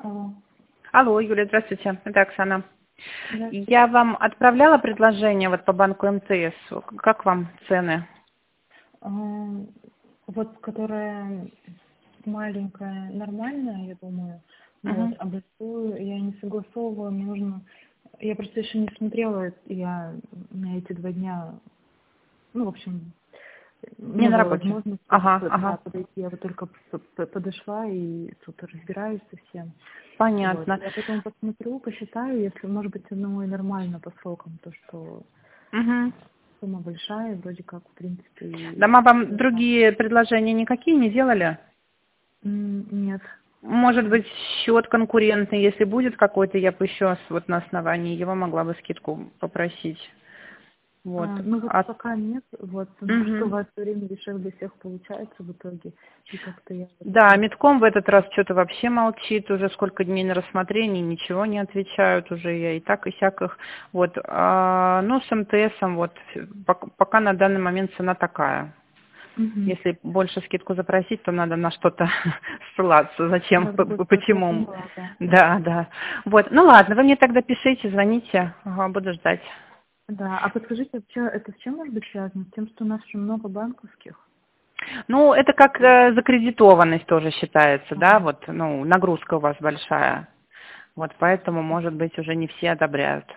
Алло. Алло, Юлия, здравствуйте. Это Оксана. Здравствуйте. Я вам отправляла предложение вот по банку МТС. Как вам цены? А, Вот, которая маленькая, нормальная, я думаю. Вот, Мгм. а большую я не согласовывала, мне нужно... Я просто еще не смотрела, я на эти 2 дня, ну, в общем, Не не на было работе. возможности Ага, да, ага. подойти. Я вот только подошла и тут разбираюсь совсем. Вот. Понятно. Я потом посмотрю, посчитаю, если, может быть, оно и нормально по срокам, то, что Мгм. сумма большая, вроде как, в принципе, и Дома вам нормально. другие предложения никакие не делали? Нет. Может быть, счет конкурентный, если будет какой-то, я бы еще вот на основании его могла бы скидку попросить. Вот. Ну вот пока нет, вот, потому что у Мгм. вас все время дешевле всех получается в итоге, и как-то я вот Да, не... Митком в этот раз что-то вообще молчит, уже сколько дней на рассмотрении, ничего не отвечают уже, я и так, и сяк их. Вот, ну, с МТСом вот, пока на данный момент цена такая. Мгм. Если больше скидку запросить, то надо на что-то ссылаться. Зачем? На другой счет я Почему? поняла, да. Да, да. Вот, ну ладно, вы мне тогда пишите, звоните, ага, буду ждать. Да, а подскажите, это с чем может быть связано? С тем, что у нас очень много банковских? Ну, это как закредитованность тоже считается, да, Ага. вот, ну, нагрузка у вас большая. Вот поэтому, может быть, уже не все одобряют.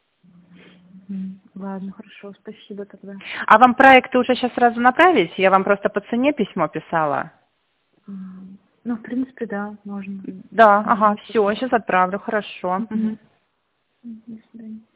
Ладно, хорошо, спасибо тогда. А вам проекты уже сейчас сразу направить? Я вам просто по цене письмо писала. Ну, в принципе, да, можно. Да, ага, Можно все, сказать. сейчас отправлю, хорошо. Мгм. Мгм. До свидания.